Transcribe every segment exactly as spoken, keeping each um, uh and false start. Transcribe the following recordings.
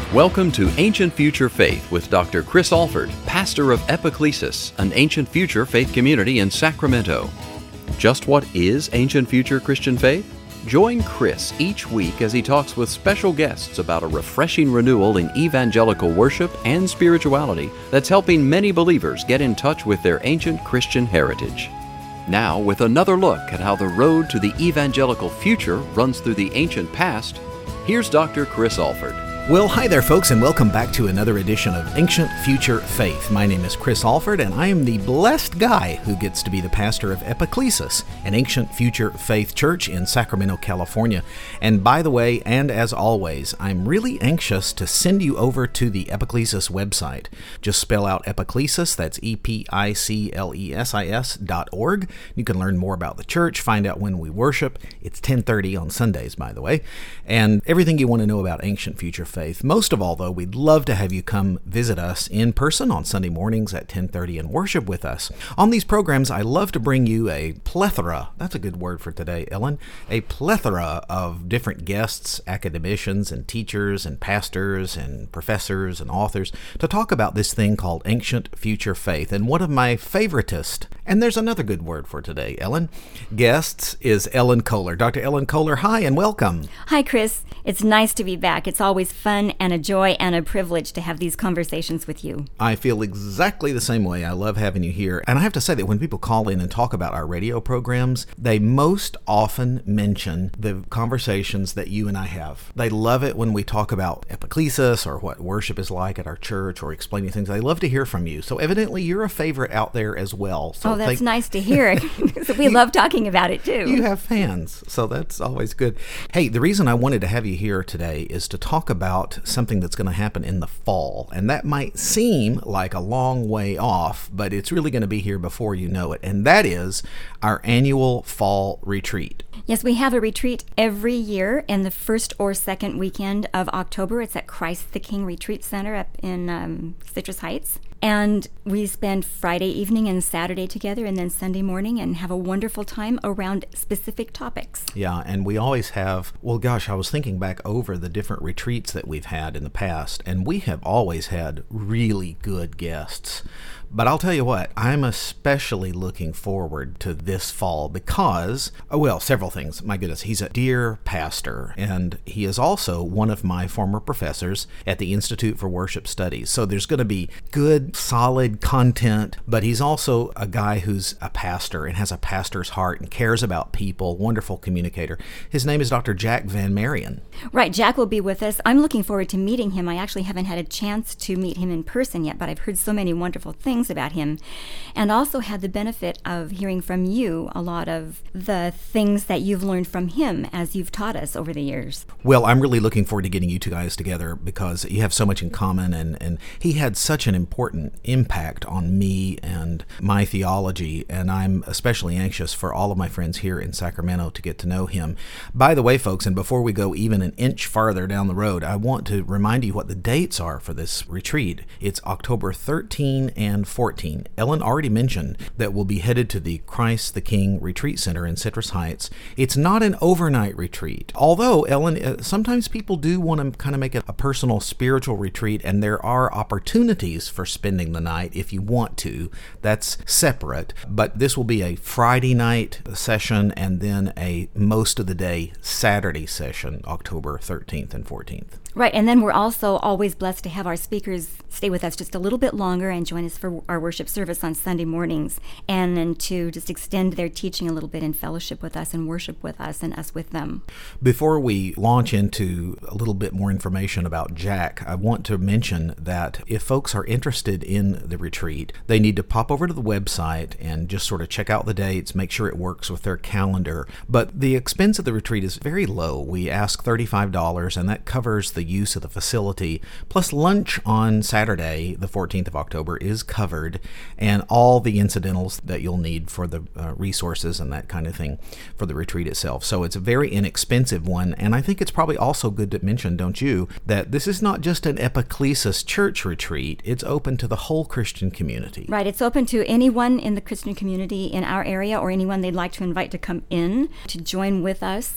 Welcome to Ancient Future Faith with Doctor Chris Alford, pastor of Epiclesis, an ancient future faith community in Sacramento. Just what is ancient future Christian faith? Join Chris each week as he talks with special guests about a refreshing renewal in evangelical worship and spirituality that's helping many believers get in touch with their ancient Christian heritage. Now, with another look at how the road to the evangelical future runs through the ancient past, here's Doctor Chris Alford. Well, hi there, folks, and welcome back to another edition of Ancient Future Faith. My name is Chris Alford, and I am the blessed guy who gets to be the pastor of Epiclesis, an ancient future faith church in Sacramento, California. And by the way, and as always, I'm really anxious to send you over to the Epiclesis website. Just spell out Epiclesis, that's E P I C L E S I S dot org. You can learn more about the church, find out when we worship. It's ten thirty on Sundays, by the way, and everything you want to know about ancient future faith. Most of all, though, we'd love to have you come visit us in person on Sunday mornings at ten thirty and worship with us. On these programs, I love to bring you a plethora, that's a good word for today, Ellen, a plethora of different guests, academicians and teachers and pastors and professors and authors to talk about this thing called ancient future faith. And one of my favoritist, and there's another good word for today, Ellen, guests is Ellen Kohler. Doctor Ellen Kohler, hi and welcome. Hi, Chris. It's nice to be back. It's always fun and a joy and a privilege to have these conversations with you. I feel exactly the same way. I love having you here. And I have to say that when people call in and talk about our radio programs, they most often mention the conversations that you and I have. They love it when we talk about epiclesis or what worship is like at our church or explaining things. They love to hear from you. So evidently you're a favorite out there as well. So oh, that's thank- nice to hear. So we love talking about it too. You have fans, so that's always good. Hey, the reason I wanted to have you here today is to talk about something that's going to happen in the fall. And that might seem like a long way off, but it's really going to be here before you know it. And that is our annual fall retreat. Yes, we have a retreat every year in the first or second weekend of October. It's at Christ the King Retreat Center up in um, Citrus Heights. And we spend Friday evening and Saturday together and then Sunday morning and have a wonderful time around specific topics. Yeah, and we always have, well, gosh, I was thinking back over the different retreats that we've had in the past, and we have always had really good guests. But I'll tell you what, I'm especially looking forward to this fall because, oh, well, several things. My goodness, he's a dear pastor, and he is also one of my former professors at the Institute for Worship Studies. So there's going to be good, solid content, but he's also a guy who's a pastor and has a pastor's heart and cares about people, wonderful communicator. His name is Doctor Jack Van Marion. Right, Jack will be with us. I'm looking forward to meeting him. I actually haven't had a chance to meet him in person yet, but I've heard so many wonderful things about him, and also had the benefit of hearing from you a lot of the things that you've learned from him as you've taught us over the years. Well, I'm really looking forward to getting you two guys together because you have so much in common, and, and he had such an important impact on me and my theology, and I'm especially anxious for all of my friends here in Sacramento to get to know him. By the way, folks, and before we go even an inch farther down the road, I want to remind you what the dates are for this retreat. It's October thirteenth and fourteenth. Ellen already mentioned that we'll be headed to the Christ the King Retreat Center in Citrus Heights. It's not an overnight retreat, although, Ellen, sometimes people do want to kind of make it a personal spiritual retreat, and there are opportunities for spending the night if you want to. That's separate, but this will be a Friday night session and then a most of the day Saturday session, October thirteenth and fourteenth. Right, and then we're also always blessed to have our speakers stay with us just a little bit longer and join us for our worship service on Sunday mornings, and then to just extend their teaching a little bit in fellowship with us and worship with us and us with them. Before we launch into a little bit more information about Jack, I want to mention that if folks are interested in the retreat, they need to pop over to the website and just sort of check out the dates, make sure it works with their calendar. But the expense of the retreat is very low. We ask thirty-five dollars, and that covers the use of the facility, plus lunch on Saturday, the fourteenth of October, is covered, and all the incidentals that you'll need for the uh, resources and that kind of thing for the retreat itself. So it's a very inexpensive one, and I think it's probably also good to mention, don't you, that this is not just an Epiclesis church retreat, it's open to the whole Christian community. Right, it's open to anyone in the Christian community in our area or anyone they'd like to invite to come in to join with us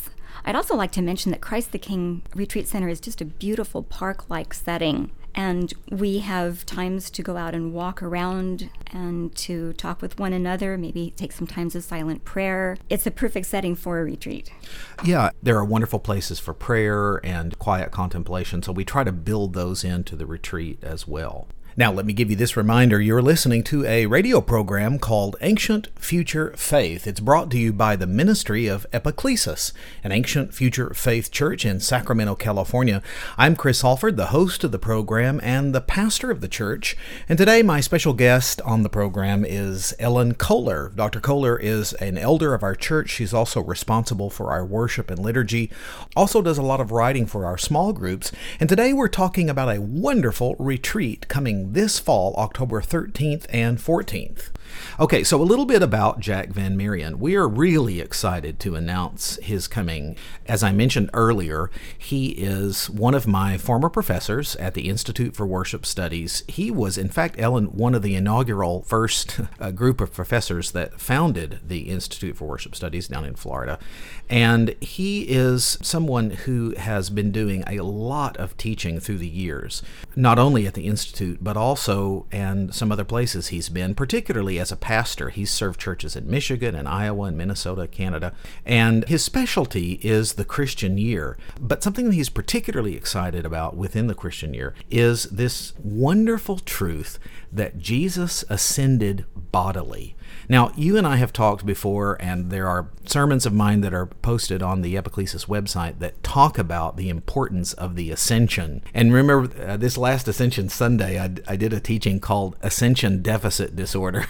I'd also like to mention that Christ the King Retreat Center is just a beautiful park-like setting. And we have times to go out and walk around and to talk with one another, maybe take some times of silent prayer. It's a perfect setting for a retreat. Yeah, there are wonderful places for prayer and quiet contemplation, so we try to build those into the retreat as well. Now, let me give you this reminder. You're listening to a radio program called Ancient Future Faith. It's brought to you by the Ministry of Epiclesis, an ancient future faith church in Sacramento, California. I'm Chris Alford, the host of the program and the pastor of the church. And today, my special guest on the program is Ellen Kohler. Doctor Kohler is an elder of our church. She's also responsible for our worship and liturgy, also does a lot of writing for our small groups. And today, we're talking about a wonderful retreat coming this fall, October thirteenth and fourteenth. Okay, so a little bit about Jack Van Marion. We are really excited to announce his coming. As I mentioned earlier, he is one of my former professors at the Institute for Worship Studies. He was, in fact, Ellen, one of the inaugural first uh, group of professors that founded the Institute for Worship Studies down in Florida. And he is someone who has been doing a lot of teaching through the years, not only at the Institute, but also and some other places he's been, particularly as a pastor. He's served churches in Michigan and Iowa and Minnesota, Canada, and his specialty is the Christian year. But something that he's particularly excited about within the Christian year is this wonderful truth that Jesus ascended bodily. Now, you and I have talked before, and there are sermons of mine that are posted on the Epiclesis website that talk about the importance of the ascension. And remember, uh, this last Ascension Sunday, I, I did a teaching called Ascension Deficit Disorder.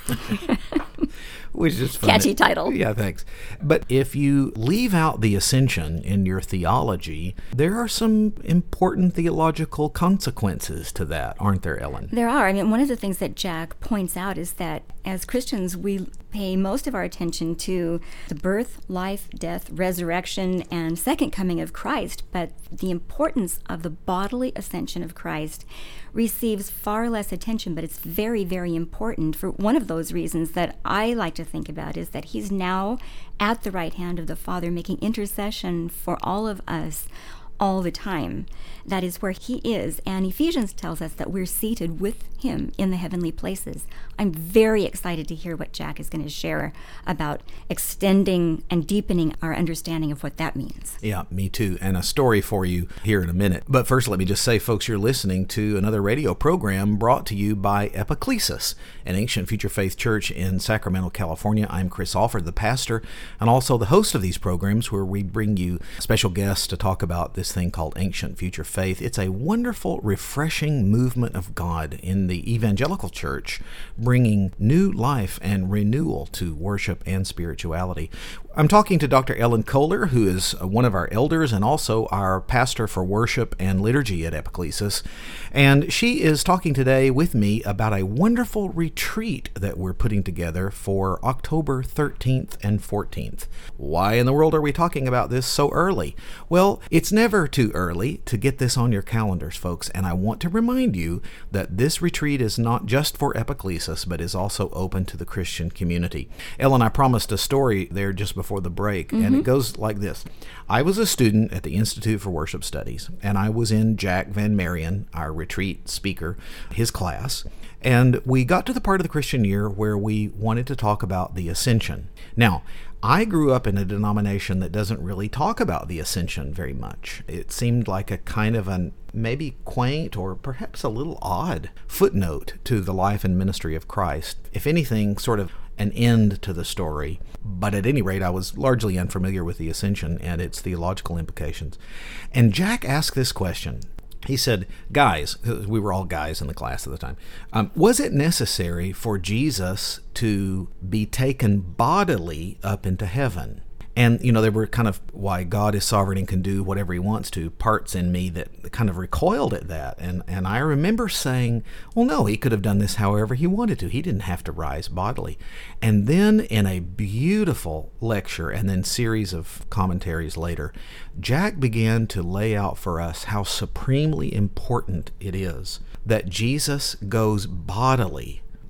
Which is fun. Catchy title. Yeah, thanks. But if you leave out the ascension in your theology, there are some important theological consequences to that, aren't there, Ellen? There are. I mean, one of the things that Jack points out is that as Christians, we pay most of our attention to the birth, life, death, resurrection, and second coming of Christ, but the importance of the bodily ascension of Christ receives far less attention, but it's very, very important. For one of those reasons that I like to think about is that he's now at the right hand of the Father, making intercession for all of us all the time. That is where he is, and Ephesians tells us that we're seated with him in the heavenly places. I'm very excited to hear what Jack is going to share about extending and deepening our understanding of what that means. Yeah, me too, and a story for you here in a minute. But first, let me just say, folks, you're listening to another radio program brought to you by Epiclesis, an ancient future faith church in Sacramento, California. I'm Chris Alford, the pastor, and also the host of these programs where we bring you special guests to talk about this thing called Ancient Future Faith. It's a wonderful, refreshing movement of God in the evangelical church, bringing new life and renewal to worship and spirituality. I'm talking to Doctor Ellen Kohler, who is one of our elders and also our pastor for worship and liturgy at Epiclesis. And she is talking today with me about a wonderful retreat that we're putting together for October thirteenth and fourteenth. Why in the world are we talking about this so early? Well, it's never too early to get this on your calendars, folks. And I want to remind you that this retreat is not just for Epiclesis, but is also open to the Christian community. Ellen, I promised a story there just before the break, mm-hmm. and it goes like this. I was a student at the Institute for Worship Studies, and I was in Jack Van Marion, our retreat speaker, his class, and we got to the part of the Christian year where we wanted to talk about the ascension. Now, I grew up in a denomination that doesn't really talk about the ascension very much. It seemed like a kind of an maybe quaint or perhaps a little odd footnote to the life and ministry of Christ. If anything, sort of an end to the story. But at any rate, I was largely unfamiliar with the ascension and its theological implications. And Jack asked this question. He said, guys, we were all guys in the class at the time, um, was it necessary for Jesus to be taken bodily up into heaven? And, you know, there were kind of, why God is sovereign and can do whatever he wants to, parts in me that kind of recoiled at that. And, and I remember saying, well, no, he could have done this however he wanted to. He didn't have to rise bodily. And then in a beautiful lecture and then series of commentaries later, Jack began to lay out for us how supremely important it is that Jesus goes bodily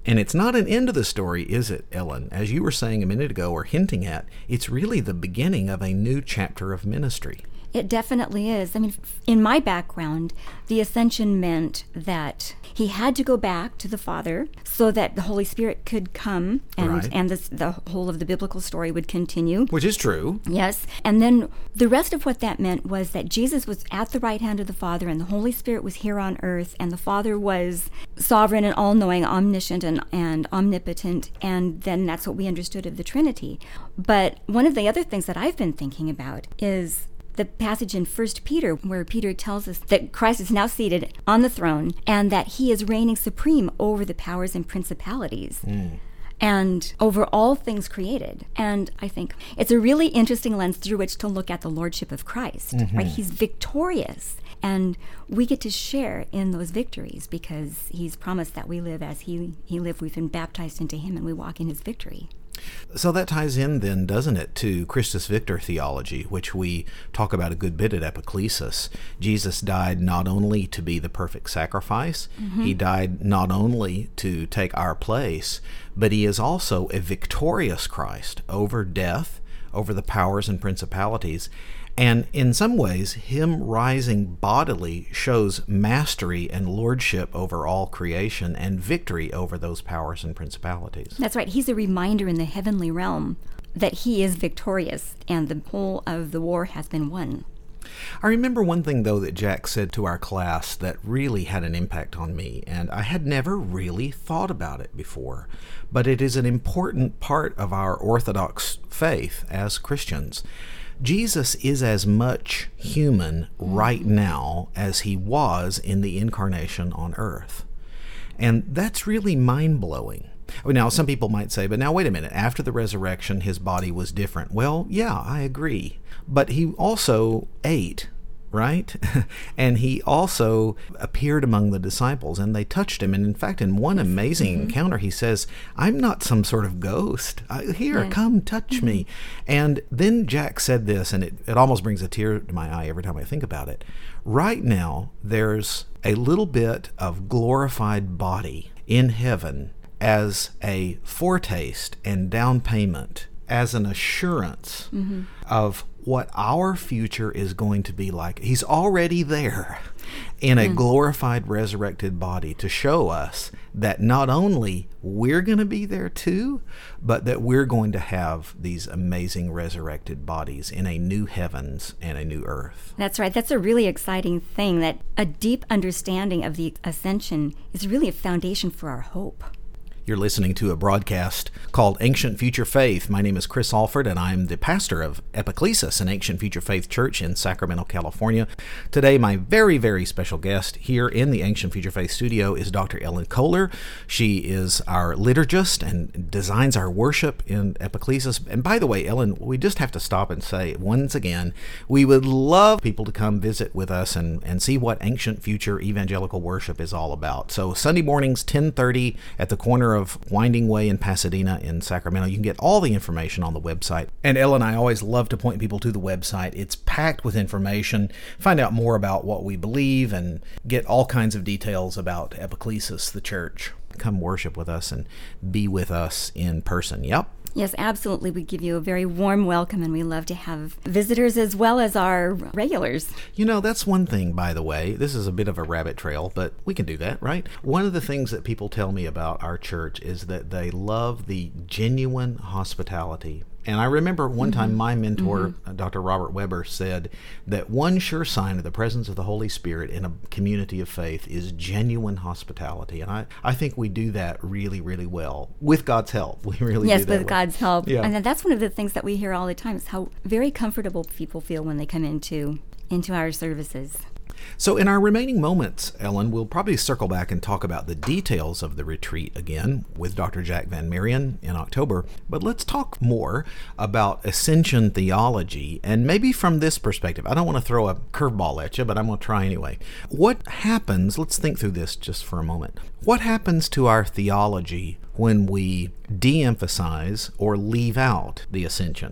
And it's not an end of the story, is it, Ellen? As you were saying a minute ago, or hinting at, it's really the beginning of a new chapter of ministry. It definitely is. I mean, in my background, the ascension meant that he had to go back to the Father so that the Holy Spirit could come, and, Right. and this, the whole of the biblical story would continue. Which is true. Yes. And then the rest of what that meant was that Jesus was at the right hand of the Father, and the Holy Spirit was here on earth, and the Father was sovereign and all-knowing, omniscient and, and omnipotent, and then that's what we understood of the Trinity. But one of the other things that I've been thinking about is the passage in First Peter where Peter tells us that Christ is now seated on the throne and that he is reigning supreme over the powers and principalities. Mm. And over all things created. And I think it's a really interesting lens through which to look at the lordship of Christ. Mm-hmm. Right? He's victorious. And we get to share in those victories because he's promised that we live as he, he lived. We've been baptized into him and we walk in his victory. So that ties in then, doesn't it, to Christus Victor theology, which we talk about a good bit at Epiclesis. Jesus died not only to be the perfect sacrifice, mm-hmm. he died not only to take our place, but he is also a victorious Christ over death, over the powers and principalities. And in some ways, him rising bodily shows mastery and lordship over all creation and victory over those powers and principalities. That's right. He's a reminder in the heavenly realm that he is victorious and the whole of the war has been won. I remember one thing, though, that Jack said to our class that really had an impact on me, and I had never really thought about it before, but it is an important part of our Orthodox faith as Christians. Jesus is as much human right now as he was in the incarnation on earth. And that's really mind-blowing. Now, some people might say, but now wait a minute, after the resurrection, his body was different. Well, yeah, I agree. But he also ate, right? And he also appeared among the disciples, and they touched him. And in fact, in one amazing mm-hmm. encounter, he says, I'm not some sort of ghost. Here, yeah. come touch mm-hmm. me. And then Jack said this, and it, it almost brings a tear to my eye every time I think about it. Right now, there's a little bit of glorified body in heaven as a foretaste and down payment, as an assurance mm-hmm. of what our future is going to be like. He's already there in a mm. glorified, resurrected body to show us that not only we're going to be there too, but that we're going to have these amazing resurrected bodies in a new heavens and a new earth. That's right. That's a really exciting thing, that a deep understanding of the ascension is really a foundation for our hope. You're listening to a broadcast called Ancient Future Faith. My name is Chris Alford, and I'm the pastor of Epiclesis, an Ancient Future Faith church in Sacramento, California. Today, my very, very special guest here in the Ancient Future Faith studio is Doctor Ellen Kohler. She is our liturgist and designs our worship in Epiclesis. And by the way, Ellen, we just have to stop and say once again, we would love people to come visit with us and, and see what Ancient Future Evangelical Worship is all about. So Sunday mornings, ten thirty at the corner of Winding Way in Pasadena in Sacramento. You can get all the information on the website. And Ellen, I always love to point people to the website. It's packed with information. Find out more about what we believe and get all kinds of details about Epiclesis, the church. Come worship with us and be with us in person. Yep. Yes, absolutely. We give you a very warm welcome, and we love to have visitors as well as our regulars. You know, that's one thing, by the way. This is a bit of a rabbit trail, but we can do that, right? One of the things that people tell me about our church is that they love the genuine hospitality. And I remember one mm-hmm. time my mentor, mm-hmm. Doctor Robert Weber, said that one sure sign of the presence of the Holy Spirit in a community of faith is genuine hospitality. And I, I think we do that really, really well. With God's help. We really yes, do that with well. God's help. Yeah. And that's one of the things that we hear all the time is how very comfortable people feel when they come into into our services. So in our remaining moments, Ellen, we'll probably circle back and talk about the details of the retreat again with Doctor Jack Van Marion in October. But let's talk more about ascension theology, and maybe from this perspective. I don't want to throw a curveball at you, but I'm going to try anyway. What happens, let's think through this just for a moment. What happens to our theology when we de-emphasize or leave out the ascension?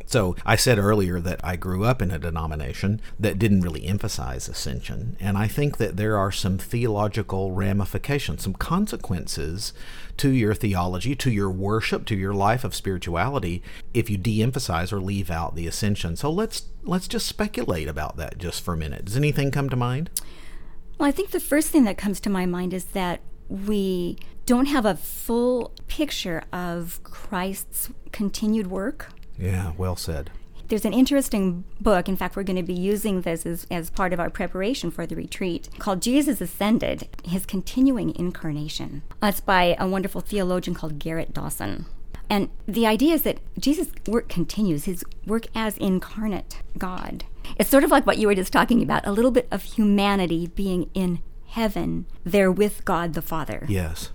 So I said earlier that I grew up in a denomination that didn't really emphasize ascension, and I think that there are some theological ramifications, some consequences to your theology, to your worship, to your life of spirituality if you de-emphasize or leave out the ascension. So let's let's just speculate about that just for a minute. Does anything come to mind? Well, I think the first thing that comes to my mind is that we don't have a full picture of Christ's continued work. Yeah, well said. There's an interesting book, in fact, we're going to be using this as, as part of our preparation for the retreat, called Jesus Ascended, His Continuing Incarnation. It's by a wonderful theologian called Garrett Dawson. And the idea is that Jesus' work continues, his work as incarnate God. It's sort of like what you were just talking about, a little bit of humanity being in heaven there with God the Father. Yes.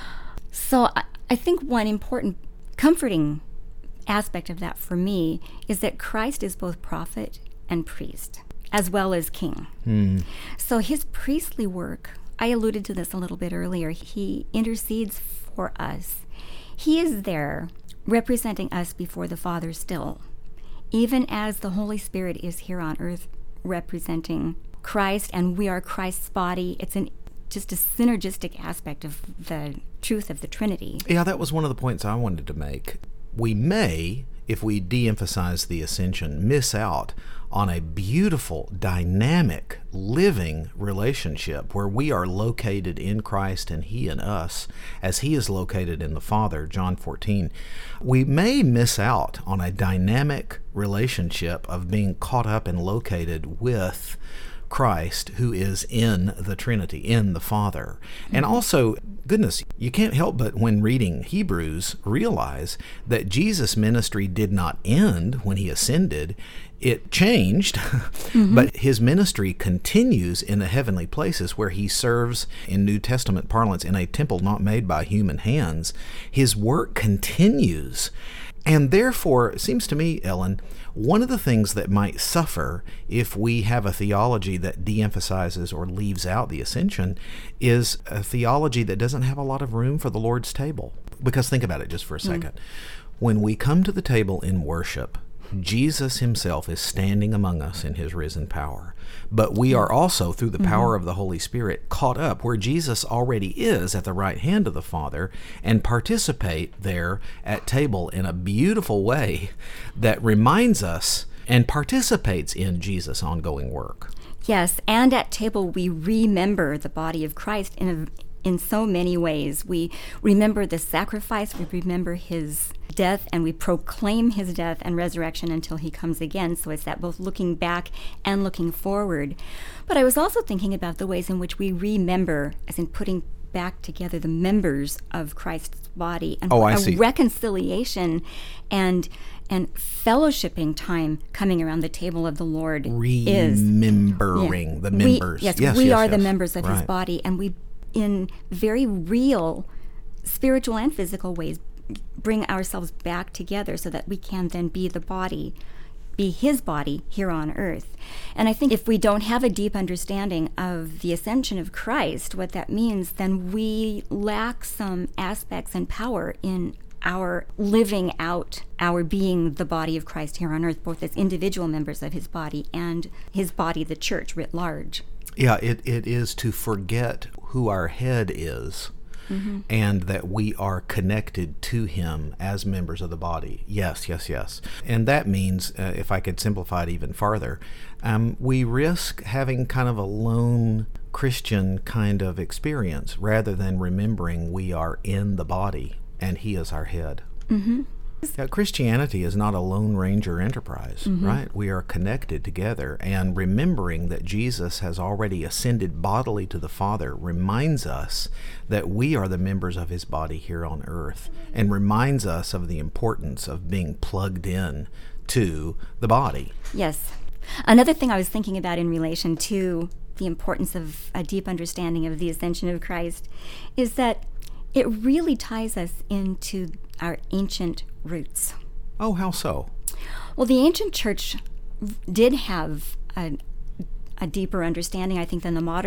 So I, I think one important comforting aspect of that for me is that Christ is both prophet and priest, as well as king. Hmm. So his priestly work, I alluded to this a little bit earlier, he intercedes for us. He is there representing us before the Father still, even as the Holy Spirit is here on earth representing Christ, and we are Christ's body. It's an just a synergistic aspect of the truth of the Trinity. Yeah, that was one of the points I wanted to make. We may, if we de-emphasize the ascension, miss out on a beautiful, dynamic, living relationship where we are located in Christ and He in us, as He is located in the Father, John fourteen. We may miss out on a dynamic relationship of being caught up and located with Christ, who is in the Trinity, in the Father. And also, goodness, you can't help but when reading Hebrews realize that Jesus' ministry did not end when He ascended. It changed, mm-hmm. but His ministry continues in the heavenly places where He serves, in New Testament parlance, in a temple not made by human hands. His work continues. And therefore, it seems to me, Ellen, one of the things that might suffer if we have a theology that de-emphasizes or leaves out the ascension is a theology that doesn't have a lot of room for the Lord's table. Because think about it just for a second. Mm. When we come to the table in worship, Jesus Himself is standing among us in His risen power. But we are also, through the power mm-hmm. of the Holy Spirit, caught up where Jesus already is at the right hand of the Father and participate there at table in a beautiful way that reminds us and participates in Jesus' ongoing work. Yes, and at table we remember the body of Christ in a in so many ways. We remember the sacrifice, we remember His death, and we proclaim His death and resurrection until He comes again. So it's that both looking back and looking forward. But I was also thinking about the ways in which we remember, as in putting back together the members of Christ's body, and oh, I a see. reconciliation and and fellowshipping time coming around the table of the Lord is. Remembering yeah. the members. We, yes, yes, we yes, are yes. the members of right. His body, and we, in very real spiritual and physical ways, bring ourselves back together so that we can then be the body, be His body here on earth. And I think if we don't have a deep understanding of the ascension of Christ, what that means, then we lack some aspects and power in our living out our being the body of Christ here on earth, both as individual members of His body and His body, the church, writ large. Yeah, it, it is to forget who our head is. Mm-hmm. And that we are connected to Him as members of the body. Yes, yes, yes. And that means, uh, if I could simplify it even farther, um, we risk having kind of a lone Christian kind of experience rather than remembering we are in the body and He is our head. Mm-hmm. Now, Christianity is not a Lone Ranger enterprise, mm-hmm. right? We are connected together, and remembering that Jesus has already ascended bodily to the Father reminds us that we are the members of His body here on earth, and reminds us of the importance of being plugged in to the body. Yes. Another thing I was thinking about in relation to the importance of a deep understanding of the ascension of Christ is that it really ties us into our ancient roots. Oh, how so? Well, the ancient church did have a, a deeper understanding, I think, than the modern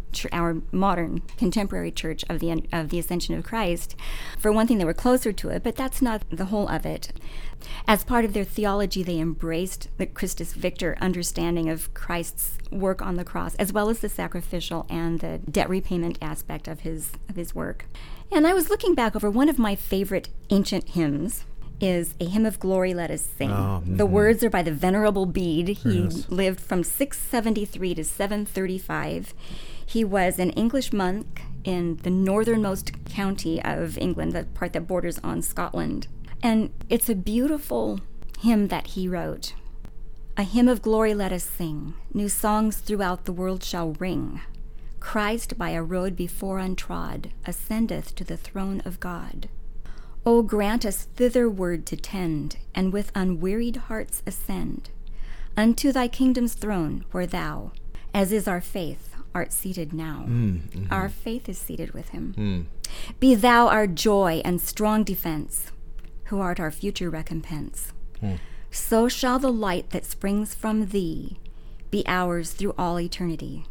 ch- our modern contemporary church of the of the Ascension of Christ. For one thing, they were closer to it, but that's not the whole of it. As part of their theology, they embraced the Christus Victor understanding of Christ's work on the cross, as well as the sacrificial and the debt repayment aspect of his of his work. And I was looking back over one of my favorite ancient hymns is A Hymn of Glory, Let Us Sing. Oh, mm-hmm. The words are by the Venerable Bede. He yes. lived from six seventy-three to seven thirty-five. He was an English monk in the northernmost county of England, the part that borders on Scotland. And it's a beautiful hymn that he wrote. A hymn of glory let us sing, new songs throughout the world shall ring. Christ by a road before untrod ascendeth to the throne of God. O grant us thitherward to tend, and with unwearied hearts ascend unto thy kingdom's throne, where thou, as is our faith, art seated now. Mm, mm-hmm. Our faith is seated with him. Mm. Be thou our joy and strong defense, who art our future recompense. Mm. So shall the light that springs from thee be ours through all eternity.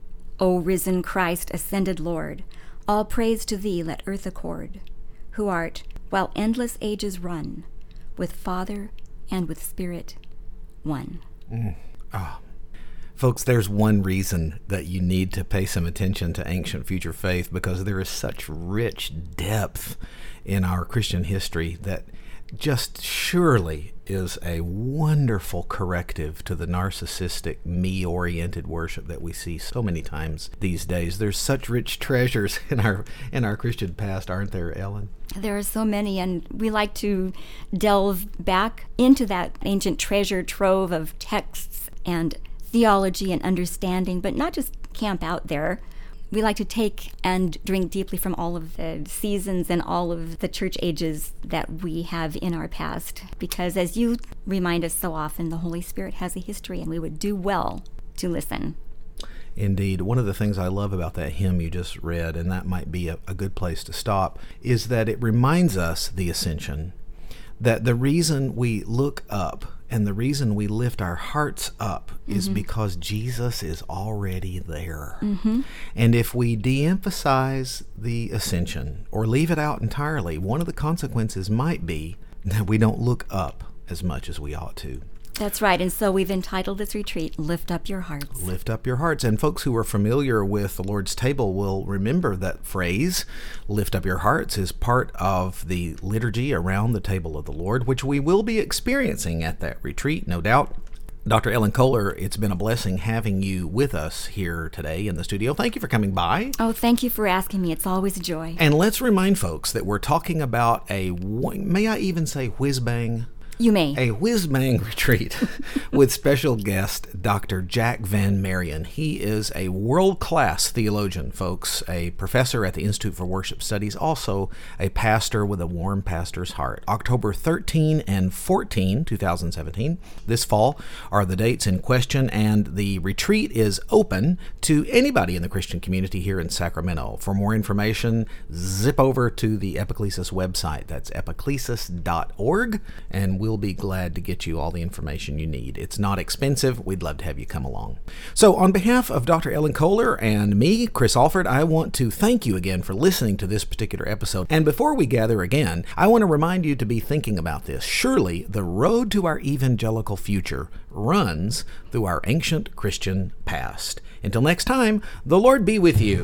O risen Christ, ascended Lord, all praise to thee let earth accord, who art, while endless ages run, with Father and with Spirit one. Mm. Oh. Folks, there's one reason that you need to pay some attention to Ancient Future Faith, because there is such rich depth in our Christian history that just surely is a wonderful corrective to the narcissistic, me-oriented worship that we see so many times these days. There's such rich treasures in our in our Christian past, aren't there, Ellen? There are so many, and we like to delve back into that ancient treasure trove of texts and theology and understanding, but not just camp out there. We like to take and drink deeply from all of the seasons and all of the church ages that we have in our past, because as you remind us so often, the Holy Spirit has a history, and we would do well to listen. Indeed. One of the things I love about that hymn you just read, and that might be a, a good place to stop, is that it reminds us, the Ascension, that the reason we look up and the reason we lift our hearts up mm-hmm. is because Jesus is already there. Mm-hmm. And if we de-emphasize the Ascension or leave it out entirely, one of the consequences might be that we don't look up as much as we ought to. That's right. And so we've entitled this retreat, Lift Up Your Hearts. Lift Up Your Hearts. And folks who are familiar with the Lord's Table will remember that phrase. Lift Up Your Hearts is part of the liturgy around the table of the Lord, which we will be experiencing at that retreat, no doubt. Doctor Ellen Kohler, it's been a blessing having you with us here today in the studio. Thank you for coming by. Oh, thank you for asking me. It's always a joy. And let's remind folks that we're talking about a, may I even say whiz-bang? You may. A whiz-bang retreat with special guest Doctor Jack Van Marion. He is a world-class theologian, folks, a professor at the Institute for Worship Studies, also a pastor with a warm pastor's heart. October thirteenth and fourteenth, twenty seventeen, this fall, are the dates in question, and the retreat is open to anybody in the Christian community here in Sacramento. For more information, zip over to the Epiclesis website. That's epiclesis dot org, and we'll We'll be glad to get you all the information you need. It's not expensive. We'd love to have you come along. So on behalf of Doctor Ellen Kohler and me, Chris Alford, I want to thank you again for listening to this particular episode. And before we gather again, I want to remind you to be thinking about this. Surely the road to our evangelical future runs through our ancient Christian past. Until next time, the Lord be with you.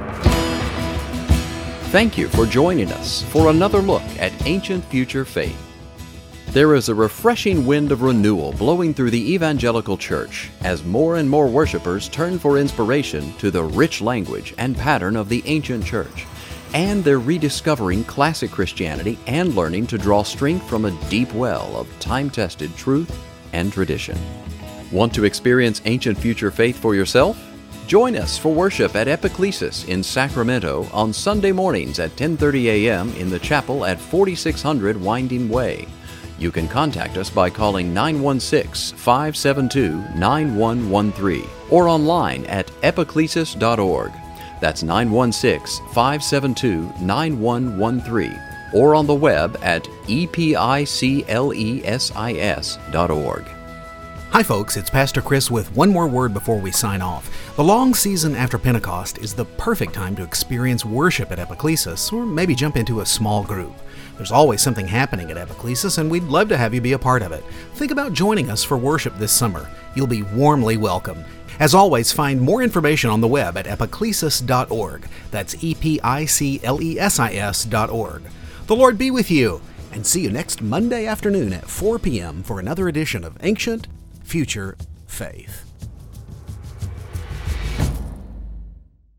Thank you for joining us for another look at Ancient Future Faith. There is a refreshing wind of renewal blowing through the evangelical church as more and more worshipers turn for inspiration to the rich language and pattern of the ancient church. And they're rediscovering classic Christianity and learning to draw strength from a deep well of time-tested truth and tradition. Want to experience Ancient Future Faith for yourself? Join us for worship at Epiclesis in Sacramento on Sunday mornings at ten thirty a.m. in the chapel at forty-six hundred Winding Way. You can contact us by calling nine one six, five seven two, nine one one three or online at epiclesis dot org. That's nine one six, five seven two, nine one one three or on the web at epiclesis dot org. Hi folks, it's Pastor Chris with one more word before we sign off. The long season after Pentecost is the perfect time to experience worship at Epiclesis, or maybe jump into a small group. There's always something happening at Epiclesis, and we'd love to have you be a part of it. Think about joining us for worship this summer. You'll be warmly welcomed. As always, find more information on the web at epiclesis dot org. That's E P I C L E S I S dot org. The Lord be with you, and see you next Monday afternoon at four p.m. for another edition of Ancient Future Faith.